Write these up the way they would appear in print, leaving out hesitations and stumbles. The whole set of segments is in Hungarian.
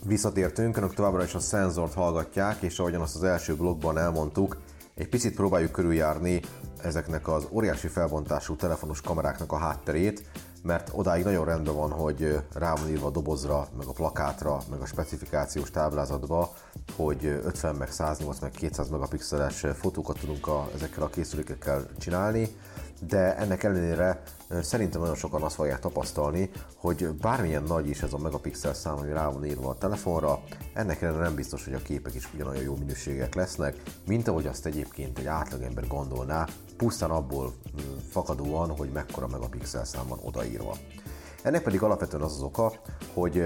Visszatértünk, önök továbbra is a szenzort hallgatják, és ahogyan azt az első blogban elmondtuk, egy picit próbáljuk körüljárni ezeknek az óriási felbontású telefonos kameráknak a hátterét, mert odáig nagyon rendben van, hogy rá van írva a dobozra, meg a plakátra, meg a specifikációs táblázatba, hogy 50, meg 108, meg 200 megapixeles fotókat tudunk ezekkel a készülékekkel csinálni, de ennek ellenére szerintem nagyon sokan azt fogják tapasztalni, hogy bármilyen nagy is ez a megapixel szám, ami rá van írva a telefonra, ennek ellenére nem biztos, hogy a képek is ugyanolyan jó minőségek lesznek, mint ahogy azt egyébként egy átlagember gondolná, pusztán abból fakadóan, hogy mekkora megapixel szám van odaírva. Ennek pedig alapvetően az oka, hogy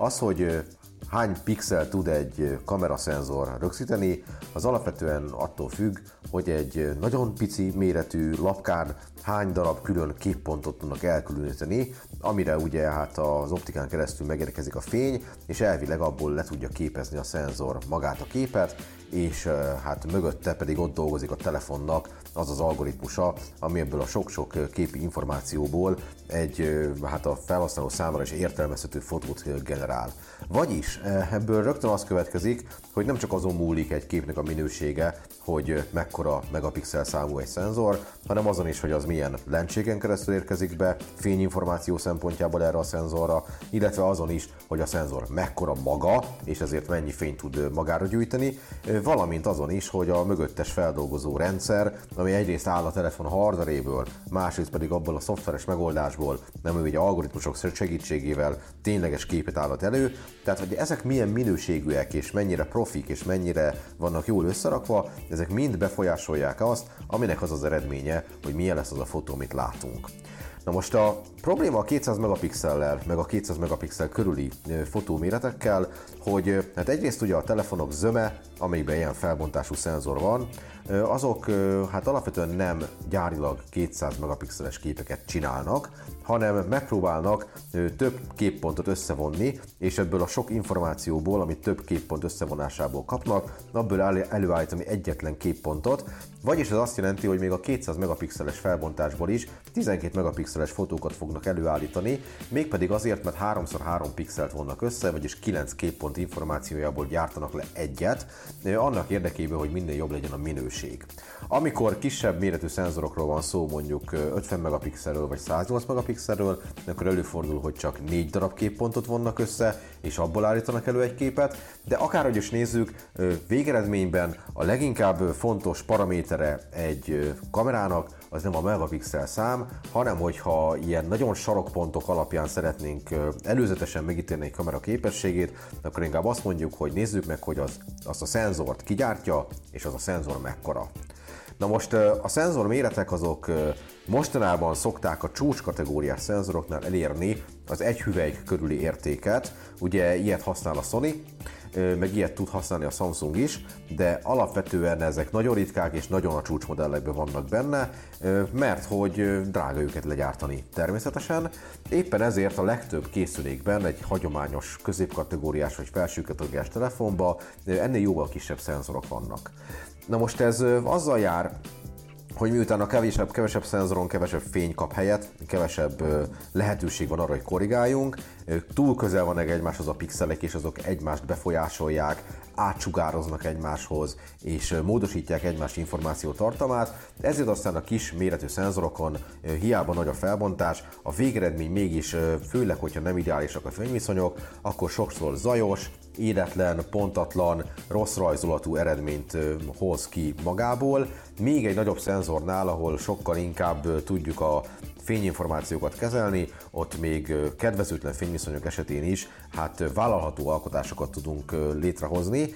hány pixel tud egy kameraszenzor rögzíteni, az alapvetően attól függ, hogy egy nagyon pici méretű lapkán hány darab külön képpontot tudnak elkülöníteni, amire ugye hát az optikán keresztül megérkezik a fény, és elvileg abból le tudja képezni a szenzor magát a képet, és hát mögötte pedig ott dolgozik a telefonnak az az algoritmusa, ami ebből a sok-sok képi információból egy hát a felhasználó számára is értelmezhető fotót generál. Vagyis ebből rögtön az következik, hogy nem csak azon múlik egy képnek a minősége, hogy mekkora megapixel számú egy szenzor, hanem azon is, hogy az milyen lencséken keresztül érkezik be, fényinformáció szempontjából erre a szenzorra, illetve azon is, hogy a szenzor mekkora maga, és ezért mennyi fényt tud magára gyűjteni, valamint azon is, hogy a mögöttes feldolgozó rendszer, ami egyrészt áll a telefon hardveréből, másrészt pedig abból a szoftveres megoldásból, nem ugye algoritmusok segítségével tényleges képet állhat elő, tehát hogy ezek milyen minőségűek és mennyire profik és mennyire vannak jól összerakva, ezek mind befolyásolják azt, aminek az az eredménye, hogy milyen lesz az a fotó, amit látunk. Na most a probléma a 200 megapixellel, meg a 200 megapixel körüli fotóméretekkel, hogy hát egyrészt ugye a telefonok zöme, amelyikben ilyen felbontású szenzor van, azok hát alapvetően nem gyárilag 200 megapixeles képeket csinálnak, hanem megpróbálnak több képpontot összevonni, és ebből a sok információból, amit több képpont összevonásából kapnak, abból előállítani egyetlen képpontot, vagyis ez azt jelenti, hogy még a 200 megapixeles felbontásból is 12 megapixeles fotókat fognak előállítani, mégpedig azért, mert 3x3 pixelt vonnak össze, vagyis 9 képpont információjából gyártanak le egyet, annak érdekében, hogy minél jobb legyen a minőség. Amikor kisebb méretű szenzorokról van szó, mondjuk 50 megapixelről vagy 108 megapixelről, akkor előfordul, hogy csak 4 darab képpontot vonnak össze, és abból állítanak elő egy képet, de akárhogy is nézzük, végeredményben a leginkább fontos paramétere egy kamerának az nem a megapixel szám, hanem hogyha ilyen nagyon sarokpontok alapján szeretnénk előzetesen megítélni egy kamera képességét, akkor inkább azt mondjuk, hogy nézzük meg, hogy azt a szenzort kigyártja, és az a szenzor mekkora. Na most a szenzor méretek azok mostanában szokták a csúcskategóriás szenzoroknál elérni az egy hüvelyk körüli értéket. Ugye ilyet használ a Sony, meg ilyet tud használni a Samsung is, de alapvetően ezek nagyon ritkák és nagyon a csúcsmodellekben vannak benne, mert hogy drága őket legyártani természetesen. Éppen ezért a legtöbb készülékben egy hagyományos középkategóriás vagy felső kategóriás telefonban ennél jóval kisebb szenzorok vannak. Na most ez azzal jár, hogy miután a kevesebb szenzoron kevesebb fény kap helyet, kevesebb lehetőség van arra, hogy korrigáljunk, túl közel vannak egymáshoz a pixelek, és azok egymást befolyásolják, átsugároznak egymáshoz, és módosítják egymás információ tartalmát, ezért aztán a kis méretű szenzorokon hiába nagy a felbontás, a végeredmény mégis, főleg, hogyha nem ideálisak a fényviszonyok, akkor sokszor zajos, éretlen, pontatlan, rossz rajzolatú eredményt hoz ki magából, még egy nagyobb szenzornál, ahol sokkal inkább tudjuk a fényinformációkat kezelni, ott még kedvezőtlen fényviszonyok esetén is hát vállalható alkotásokat tudunk létrehozni,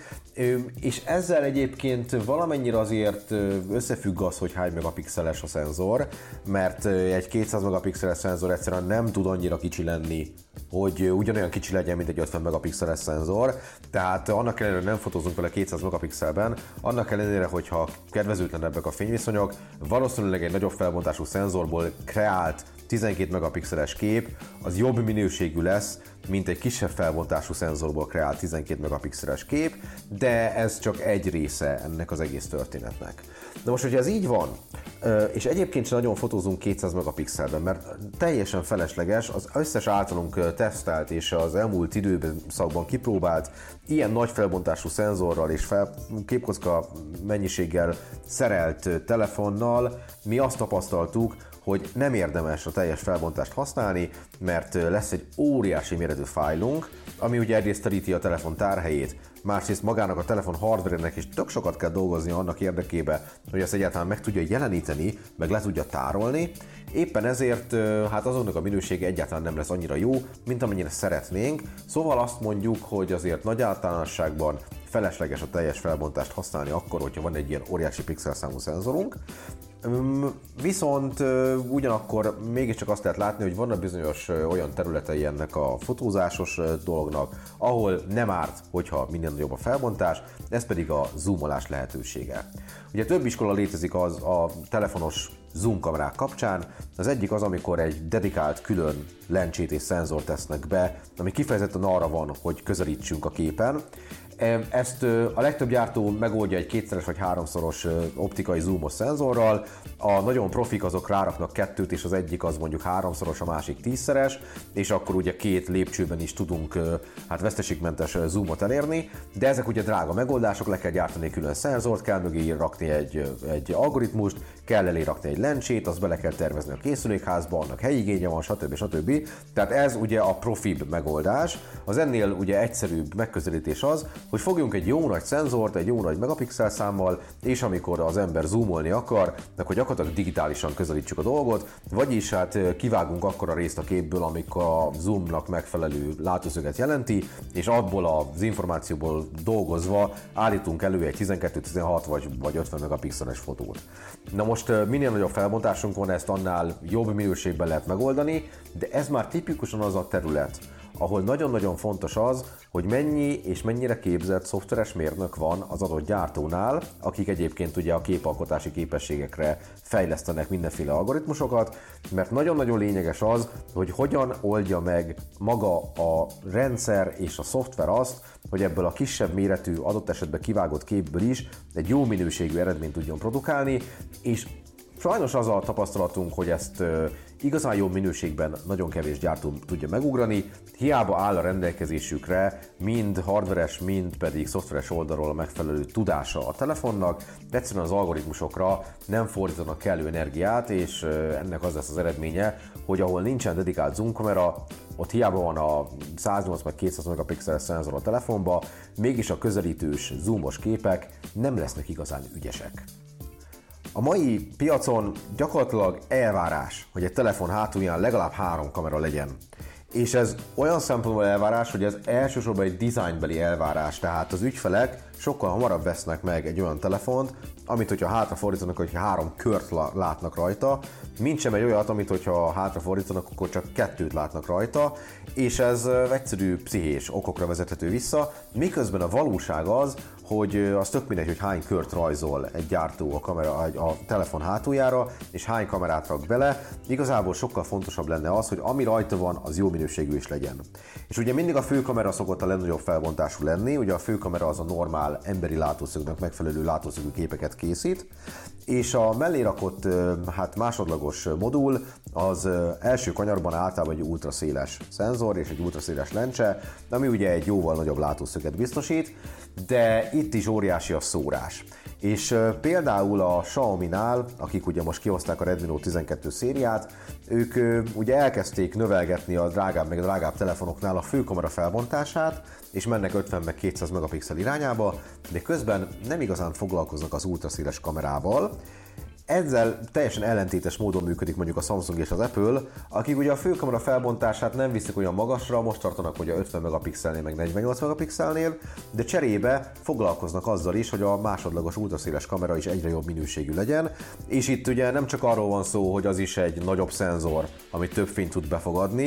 és ezzel egyébként valamennyire azért összefügg az, hogy hány megapixeles a szenzor, mert egy 200 megapixeles szenzor egyszerűen nem tud annyira kicsi lenni, hogy ugyanolyan kicsi legyen, mint egy 50 megapixeles szenzor, tehát annak ellenére nem fotózunk vele 200 megapixelben, annak ellenére, hogyha kedvezőtlenebbek a fényviszonyok, valószínűleg egy nagyobb felbontású szenzorból kreált 12 megapixeles kép az jobb minőségű lesz, mint egy kisebb felbontású szenzorból kreált 12 megapixeles kép, de ez csak egy része ennek az egész történetnek. Na most, hogyha ez így van, és egyébként sem nagyon fotózunk 200 megapixelben, mert teljesen felesleges, az összes általunk tesztelt és az elmúlt időszakban kipróbált ilyen nagy felbontású szenzorral és képkocka mennyiséggel szerelt telefonnal mi azt tapasztaltuk, hogy nem érdemes a teljes felbontást használni, mert lesz egy óriási méretű fájlunk, ami ugye egyrészt telíti a telefon tárhelyét, másrészt magának a telefon hardware-nek is tök sokat kell dolgozni annak érdekében, hogy ezt egyáltalán meg tudja jeleníteni, meg le tudja tárolni. Éppen ezért hát azonnak a minősége egyáltalán nem lesz annyira jó, mint amennyire szeretnénk. Szóval azt mondjuk, hogy azért nagy általánosságban felesleges a teljes felbontást használni akkor, hogyha van egy ilyen óriási pixelszámú szenzorunk. Viszont ugyanakkor mégiscsak azt lehet látni, hogy vannak bizonyos olyan területei ennek a fotózásos dolognak, ahol nem árt, hogyha minél nagyobb a felbontás, ez pedig a zoomolás lehetősége. Ugye több iskola létezik az a telefonos zoom kamerák kapcsán. Az egyik az, amikor egy dedikált külön lencsét és szenzort tesznek be, ami kifejezetten arra van, hogy közelítsünk a képen. Ezt a legtöbb gyártó megoldja egy 2-szeres vagy 3-szoros optikai zoomos szenzorral. A nagyon profik azok ráraknak 2-t, és az egyik az mondjuk 3-szoros, a másik 10-szeres, és akkor ugye 2 lépcsőben is tudunk hát veszteségmentes zoomot elérni, de ezek ugye drága megoldások, le kell gyártani külön szenzort, kell mögé rakni egy algoritmust, kell elé rakni egy lencsét, azt bele kell tervezni a készülékházba, annak helyigénye van, stb. Tehát ez ugye a profibb megoldás. Az ennél ugye egyszerűbb megközelítés az, hogy fogjunk egy jó nagy szenzort, egy jó nagy megapixel számmal, és amikor az ember zoomolni akar, akkor gyakorlatilag digitálisan közelítsük a dolgot, vagyis hát kivágunk akkora részt a képből, amikor a zoomnak megfelelő látószöget jelenti, és abból az információból dolgozva állítunk elő egy 12, 16 vagy 50 megapixeles fotót. Na most minél nagyobb felbontásunk van, ezt annál jobb minőségben lehet megoldani, de ez már tipikusan az a terület, ahol nagyon-nagyon fontos az, hogy mennyi és mennyire képzett szoftveres mérnök van az adott gyártónál, akik egyébként ugye a képalkotási képességekre fejlesztenek mindenféle algoritmusokat, mert nagyon-nagyon lényeges az, hogy hogyan oldja meg maga a rendszer és a szoftver azt, hogy ebből a kisebb méretű, adott esetben kivágott képből is egy jó minőségű eredményt tudjon produkálni, és sajnos az a tapasztalatunk, hogy ezt igazán jó minőségben nagyon kevés gyártó tudja megugrani, hiába áll a rendelkezésükre mind hardveres, mind pedig szoftveres oldalról a megfelelő tudása a telefonnak, de egyszerűen az algoritmusokra nem fordítanak kellő energiát, és ennek az lesz az eredménye, hogy ahol nincsen dedikált zoomkamera, ott hiába van a 108 vagy 200 megapixeles szenzor a telefonba, mégis a közelítős zoomos képek nem lesznek igazán ügyesek. A mai piacon gyakorlatilag elvárás, hogy egy telefon hátulján legalább 3 kamera legyen. És ez olyan szempontból elvárás, hogy ez elsősorban egy designbeli elvárás, tehát az ügyfelek sokkal hamarabb vesznek meg egy olyan telefont, amit hogyha hátrafordítanak, hogyha 3 kört látnak rajta, mint sem egy olyat, amit hogyha hátrafordítanak, akkor csak 2-t látnak rajta, és ez egyszerű pszichés okokra vezethető vissza, miközben a valóság az, hogy az tök mindegy, hogy hány kört rajzol egy gyártó a telefon hátuljára, és hány kamerát rak bele. Igazából sokkal fontosabb lenne az, hogy ami rajta van, az jó minőségű is legyen. És ugye mindig a főkamera szokott a legnagyobb felbontású lenni, ugye a főkamera az a normál emberi látószögnek megfelelő látószögű képeket készít, és a mellé rakott hát másodlagos modul az első kanyarban általában egy ultraszéles szenzor és egy ultraszéles lencse, ami ugye egy jóval nagyobb látószöget biztosít, de itt is óriási a szórás. És például a Xiaomi-nál, akik ugye most kihozták a Redmi Note 12 szériát, ők ugye elkezdték növelgetni a drágább meg a drágább telefonoknál a főkamera felbontását, és mennek 50 meg 200 megapixel irányába, de közben nem igazán foglalkoznak az ultraszéles kamerával. Ezzel teljesen ellentétes módon működik mondjuk a Samsung és az Apple, akik ugye a főkamera felbontását nem viszik olyan magasra, most tartanak ugye 50 megapixelnél meg 48 megapixelnél, de cserébe foglalkoznak azzal is, hogy a másodlagos ultraszéles kamera is egyre jobb minőségű legyen, és itt ugye nem csak arról van szó, hogy az is egy nagyobb szenzor, ami több fényt tud befogadni,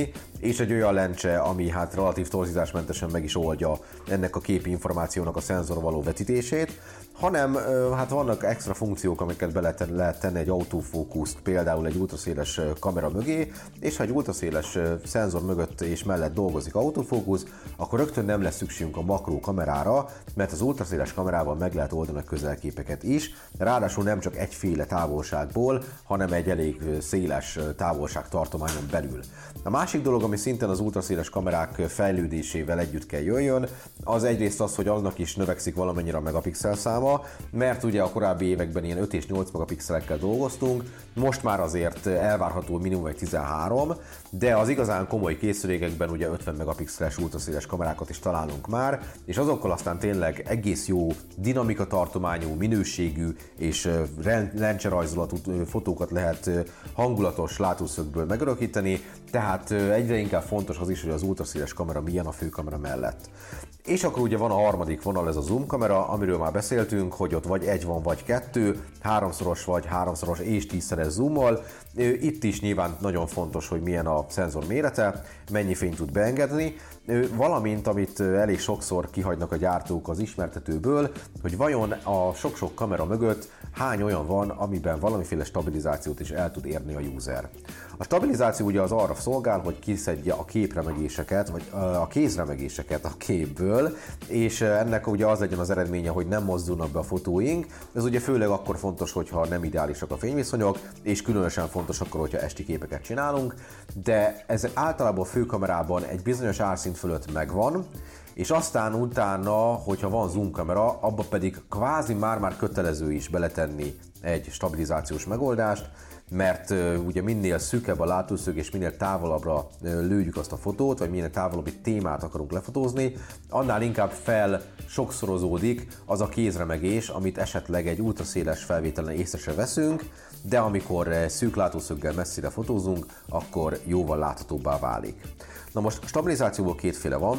és egy olyan lencse, ami hát relatív torzításmentesen meg is oldja ennek a képi információnak a szenzor való vetítését, hanem hát vannak extra funkciók, amiket be lehet tenni egy autofókuszt, például egy ultraszéles kamera mögé, és ha egy ultraszéles szenzor mögött és mellett dolgozik autofókusz, akkor rögtön nem lesz szükségünk a makró kamerára, mert az ultraszéles kamerával meg lehet oldani a közelképeket is, ráadásul nem csak egyféle távolságból, hanem egy elég széles távolságtartományon belül. A másik dolog, ami szintén az ultraszéles kamerák fejlődésével együtt kell jöjjön, az egyrészt az, hogy annak is növekszik valamennyire a megapixel száma, mert ugye a korábbi években ilyen 5 és 8 megapixelekkel dolgoztunk, most már azért elvárható minimum egy 13, de az igazán komoly készülékekben ugye 50 megapixeles ultraszéles kamerákat is találunk már, és azokkal aztán tényleg egész jó dinamikatartományú, minőségű és lencserajzolatú fotókat lehet hangulatos látószögből megörökíteni, tehát egyre inkább fontos az is, hogy az ultraszéles kamera milyen a főkamera mellett. És akkor ugye van a harmadik vonal, ez a zoom kamera, amiről már beszéltünk, hogy ott vagy egy van, vagy kettő, háromszoros vagy háromszoros és 10-szeres zoommal. Itt is nyilván nagyon fontos, hogy milyen a szenzor mérete, mennyi fényt tud beengedni, valamint amit elég sokszor kihagynak a gyártók az ismertetőből, hogy vajon a sok-sok kamera mögött hány olyan van, amiben valamiféle stabilizációt is el tud érni a user. A stabilizáció ugye az arra szolgál, hogy kiszedje a képremegéseket, vagy a kézremegéseket a képből, és ennek ugye az legyen az eredménye, hogy nem mozdulnak be a fotóink. Ez ugye főleg akkor fontos, hogyha nem ideálisak a fényviszonyok, és különösen fontos akkor, hogyha esti képeket csinálunk, de ez általában a főkamerában egy bizonyos árszint fölött megvan, és aztán utána, hogyha van zoom kamera, abba pedig kvázi már kötelező is beletenni egy stabilizációs megoldást, mert ugye minél szűkebb a látószög és minél távolabbra lőjük azt a fotót, vagy minél távolabbi témát akarunk lefotózni, annál inkább sokszorozódik az a kézremegés, amit esetleg egy ultraszéles felvételen észre se veszünk, de amikor szűk látószöggel messzire fotózunk, akkor jóval láthatóbbá válik. Na most stabilizációból kétféle van,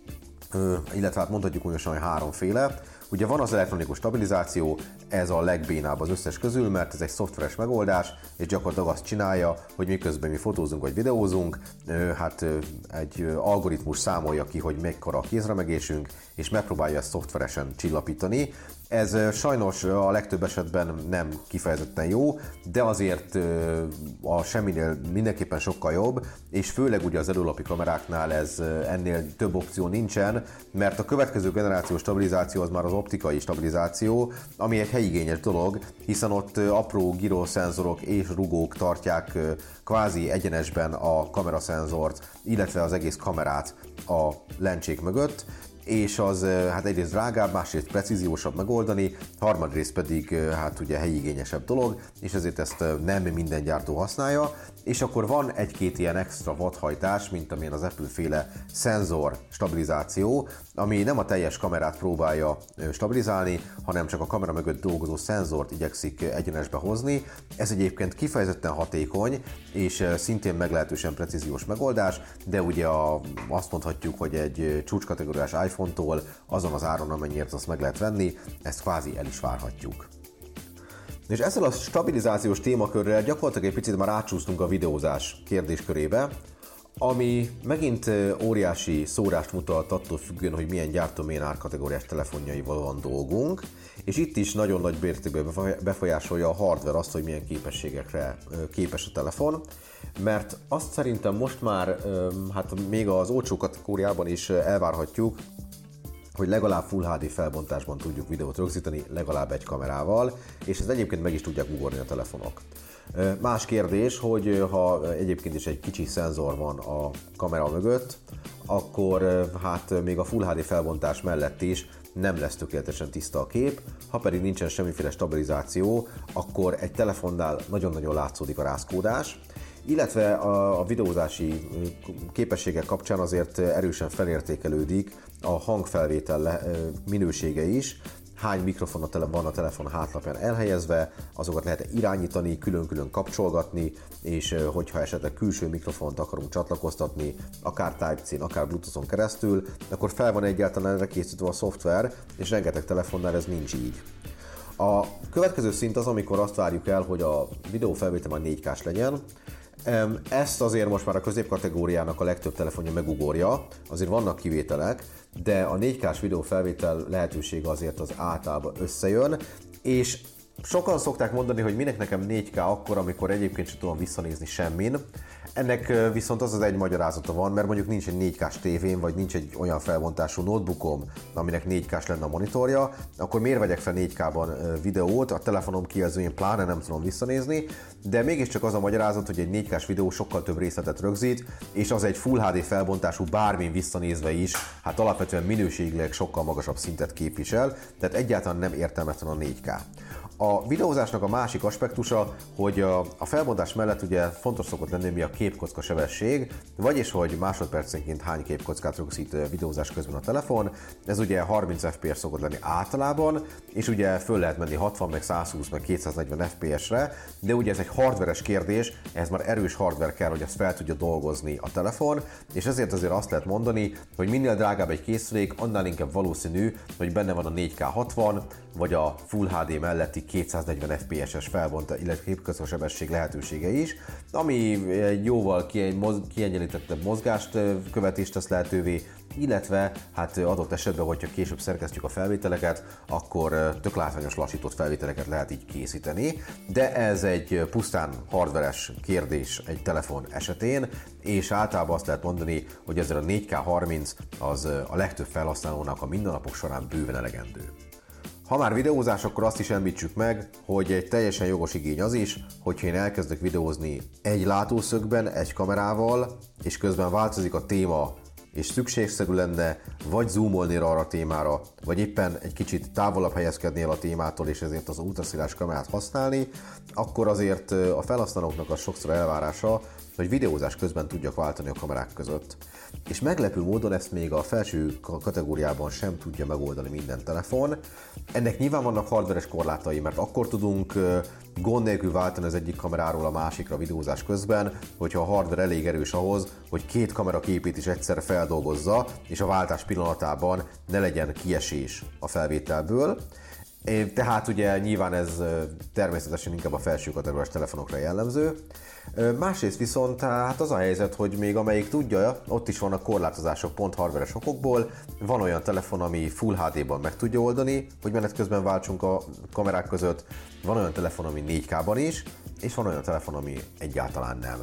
illetve hát mondhatjuk mondjuk, hogy háromféle. Ugye van az elektronikus stabilizáció, ez a legbénább az összes közül, mert ez egy szoftveres megoldás, és gyakorlatilag azt csinálja, hogy miközben mi fotózunk vagy videózunk, hát egy algoritmus számolja ki, hogy mekkora a kézremegésünk, és megpróbálja ezt szoftveresen csillapítani. Ez sajnos a legtöbb esetben nem kifejezetten jó, de azért a semminél mindenképpen sokkal jobb, és főleg ugye az előlapi kameráknál ez ennél több opció nincsen, mert a következő generációs stabilizáció az már az optikai stabilizáció, ami egy helyigényes dolog, hiszen ott apró gyroszenzorok és rugók tartják kvázi egyenesben a kameraszenzort, illetve az egész kamerát a lencsék mögött, és az hát egyrészt drágább, másrészt precíziósabb megoldani, harmadrészt pedig hát ugye helyigényesebb dolog, és ezért ezt nem minden gyártó használja, és akkor van egy-két ilyen extra vadhajtás, mint amilyen az Apple-féle szenzor stabilizáció, ami nem a teljes kamerát próbálja stabilizálni, hanem csak a kamera mögött dolgozó szenzort igyekszik egyenesbe hozni. Ez egyébként kifejezetten hatékony, és szintén meglehetősen precíziós megoldás, de ugye azt mondhatjuk, hogy egy csúcskategóriás iPhone-tól azon az áron, amennyiért azt meg lehet venni, ezt kvázi el is várhatjuk. És ezzel a stabilizációs témakörrel gyakorlatilag egy picit már átsúsztunk a videózás kérdéskörébe, ami megint óriási szórást mutat attól függően, hogy milyen gyártó, milyen árkategóriás telefonjaival van dolgunk, és itt is nagyon nagy mértékben befolyásolja a hardware azt, hogy milyen képességekre képes a telefon, mert azt szerintem most már hát még az olcsó kategóriában is elvárhatjuk, hogy legalább Full HD felbontásban tudjuk videót rögzíteni, legalább egy kamerával, és ezt egyébként meg is tudják ugorni a telefonok. Más kérdés, hogy ha egyébként is egy kicsi szenzor van a kamera mögött, akkor hát még a Full HD felbontás mellett is nem lesz tökéletesen tiszta a kép, ha pedig nincsen semmiféle stabilizáció, akkor egy telefonnál nagyon-nagyon látszódik a rázkódás, illetve a videózási képességek kapcsán azért erősen felértékelődik a hangfelvétel minősége is, hány mikrofon van a telefon hátlapján elhelyezve, azokat lehet irányítani, külön-külön kapcsolgatni, és hogyha esetleg külső mikrofont akarunk csatlakoztatni, akár Type-C-n, akár Bluetooth-on keresztül, akkor fel van egyáltalán erre készítve a szoftver, és rengeteg telefonnál ez nincs így. A következő szint az, amikor azt várjuk el, hogy a videófelvétel majd 4K-s legyen. Ezt azért most már a középkategóriának a legtöbb telefonja megugorja, azért vannak kivételek, de a 4K-s videófelvétel lehetősége azért az általában összejön, és sokan szokták mondani, hogy minek nekem 4K akkor, amikor egyébként sem tudom visszanézni semmin. Ennek viszont az egy magyarázata van, mert mondjuk nincs egy 4K-s tévém, vagy nincs egy olyan felbontású notebookom, aminek 4K-s lenne a monitorja, akkor miért vegyek fel 4K-ban videót, a telefonom kijelzőjén pláne nem tudom visszanézni, de mégiscsak az a magyarázat, hogy egy 4K-s videó sokkal több részletet rögzít, és az egy Full HD felbontású bármin visszanézve is, hát alapvetően minőségileg sokkal magasabb szintet képvisel, tehát egyáltalán nem értelmetlen a 4K. A videózásnak a másik aspektusa, hogy a felbontás mellett ugye fontos szokott lenni, mi a képkocka sebesség, vagyis hogy másodpercenként hány képkockát rögzít videózás közben a telefon. Ez ugye 30 fps szokott lenni általában, és ugye föl lehet menni 60, meg 120, meg 240 fps-re, de ugye ez egy hardveres kérdés, ehhez már erős hardware kell, hogy ezt fel tudja dolgozni a telefon, és ezért azért azt lehet mondani, hogy minél drágább egy készülék, annál inkább valószínű, hogy benne van a 4K 60, vagy a Full HD melletti 240 fps-es felbontás, illetve képkocka sebesség lehetősége is, ami egy jóval kiegyenlítettebb mozgást követést tesz lehetővé, illetve hát adott esetben, hogyha később szerkesztjük a felvételeket, akkor tök látványos lassított felvételeket lehet így készíteni, de ez egy pusztán hardveres kérdés egy telefon esetén, és általában azt lehet mondani, hogy ezzel a 4K30 az a legtöbb felhasználónak a mindennapok során bőven elegendő. Ha már videózás, akkor azt is említsük meg, hogy egy teljesen jogos igény az is, hogyha én elkezdek videózni egy látószögben, egy kamerával, és közben változik a téma, és szükségszerű lenne vagy zoomolni arra a témára, vagy éppen egy kicsit távolabb helyezkedni el a témától, és ezért az ultraszéles kamerát használni, akkor azért a felhasználóknak az sokszor elvárása, hogy videózás közben tudjak váltani a kamerák között. És meglepő módon ezt még a felső kategóriában sem tudja megoldani minden telefon. Ennek nyilván vannak hardveres korlátai, mert akkor tudunk gond nélkül váltani az egyik kameráról a másikra videózás közben, hogyha a hardware elég erős ahhoz, hogy két kamera képét is egyszerre feldolgozza, és a váltás pillanatában ne legyen kiesés a felvételből. Tehát ugye nyilván ez természetesen inkább a felső kategóriás telefonokra jellemző. Másrészt viszont hát az a helyzet, hogy még amelyik tudja, ott is vannak korlátozások pont hardveres okokból. Van olyan telefon, ami Full HD-ban meg tudja oldani, hogy menet közben váltsunk a kamerák között. Van olyan telefon, ami 4K-ban is, és van olyan telefon, ami egyáltalán nem.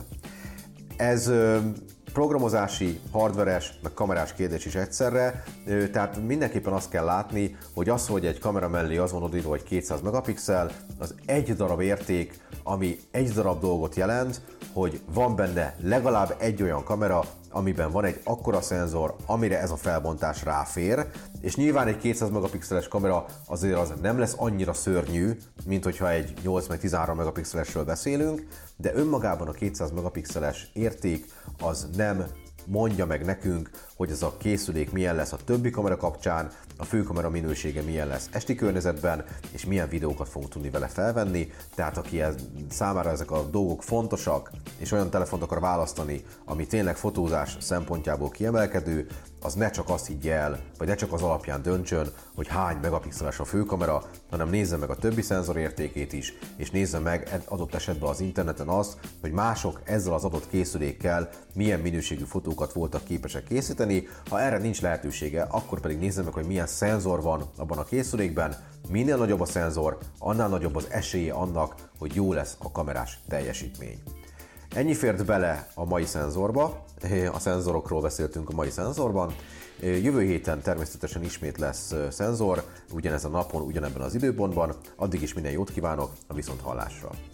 Ez programozási, hardveres, meg kamerás kérdés is egyszerre, tehát mindenképpen azt kell látni, hogy az, hogy egy kamera mellé az van odaírva, hogy 200 megapixel, az egy darab érték, ami egy darab dolgot jelent, hogy van benne legalább egy olyan kamera, amiben van egy akkora szenzor, amire ez a felbontás ráfér, és nyilván egy 200 megapixeles kamera azért az nem lesz annyira szörnyű, mint hogyha egy 8 meg 13 megapixelesről beszélünk, de önmagában a 200 megapixeles érték az nem mondja meg nekünk, hogy ez a készülék milyen lesz a többi kamera kapcsán, a főkamera minősége milyen lesz esti környezetben, és milyen videókat fogunk tudni vele felvenni. Tehát aki számára ezek a dolgok fontosak, és olyan telefont akar választani, ami tényleg fotózás szempontjából kiemelkedő, az ne csak azt higgye el, vagy ne csak az alapján döntsön, hogy hány megapixeles a főkamera, hanem nézze meg a többi szenzor értékét is, és nézze meg adott esetben az interneten azt, hogy mások ezzel az adott készülékkel milyen minőségű fotókat voltak képesek készíteni. Ha erre nincs lehetősége, akkor pedig nézze meg, hogy milyen szenzor van abban a készülékben. Minél nagyobb a szenzor, annál nagyobb az esélye annak, hogy jó lesz a kamerás teljesítmény. Ennyi fért bele a mai szenzorba, a szenzorokról beszéltünk a mai szenzorban. Jövő héten természetesen ismét lesz szenzor, ugyanezen a napon, ugyanebben az időpontban. Addig is minden jót kívánok, a viszonthallásra!